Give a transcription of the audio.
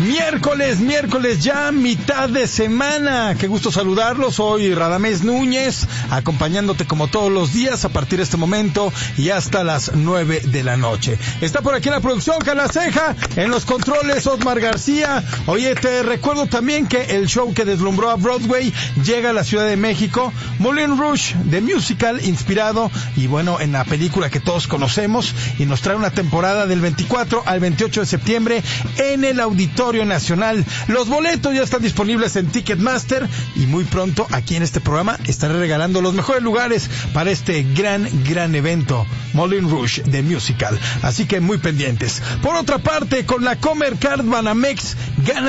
Miércoles ya, mitad de semana. Qué gusto saludarlos. Soy Radamés Núñez, acompañándote como todos los días a partir de este momento y hasta las 9 de la noche. Está por aquí en la producción Carla Ceja, en los controles Osmar García. Oye, te recuerdo también que el show que deslumbró a Broadway llega a la Ciudad de México. Moulin Rouge, de musical inspirado y bueno, en la película que todos conocemos, y nos trae una temporada del 24 al 28 de septiembre en el Auditorio Nacional. Los boletos ya están disponibles en Ticketmaster y muy pronto aquí en este programa estaré regalando los mejores lugares para este gran evento, Moulin Rouge de musical. Así que muy pendientes. Por otra parte, con la Comer Card Banamex, gana